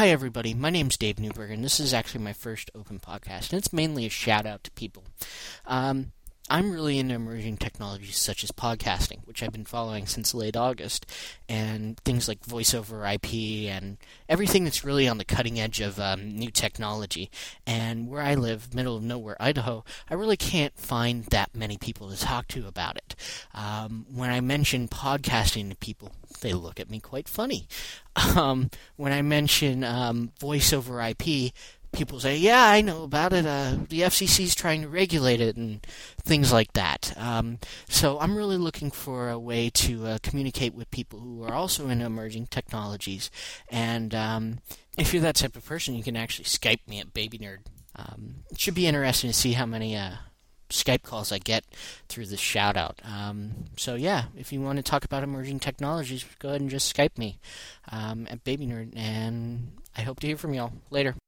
Hi, everybody. My name's Dave Newberg, and this is actually my first open podcast, and it's mainly a shout out to people. I'm really into emerging technologies such as podcasting, which I've been following since late August, and things like voice over IP and everything that's really on the cutting edge of new technology. And where I live, middle of nowhere, Idaho, I really can't find that many people to talk to about it. When I mention podcasting to people, they look at me quite funny. When I mention voice over IP, people say, yeah, I know about it. The FCC's trying to regulate it and things like that. So I'm really looking for a way to communicate with people who are also into emerging technologies. And if you're that type of person, you can actually Skype me at BabyNerd. It should be interesting to see how many Skype calls I get through this shout-out. So yeah, if you want to talk about emerging technologies, go ahead and just Skype me at BabyNerd. And I hope to hear from y'all. Later.